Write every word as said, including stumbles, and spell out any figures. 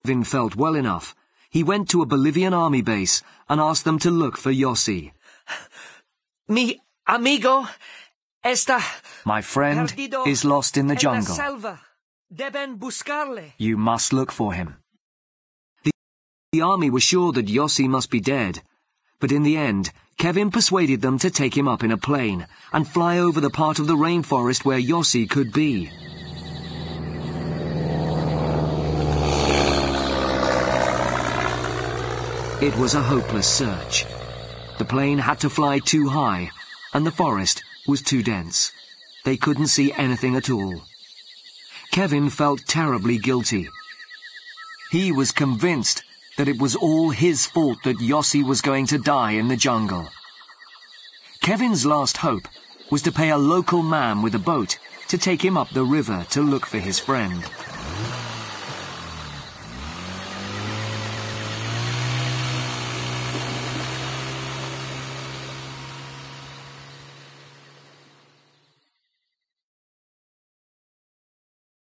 Kevin felt well enough, he went to a Bolivian army base and asked them to look for Yossi. Mi amigo está... My friend is lost in the jungle. Deben buscarle. You must look for him. The, the army was sure that Yossi must be dead, but in the end, Kevin persuaded them to take him up in a plane and fly over the part of the rainforest where Yossi could be. It was a hopeless search. The plane had to fly too high, and the forest was too dense. They couldn't see anything at all. Kevin felt terribly guilty. He was convinced that it was all his fault that Yossi was going to die in the jungle. Kevin's last hope was to pay a local man with a boat to take him up the river to look for his friend.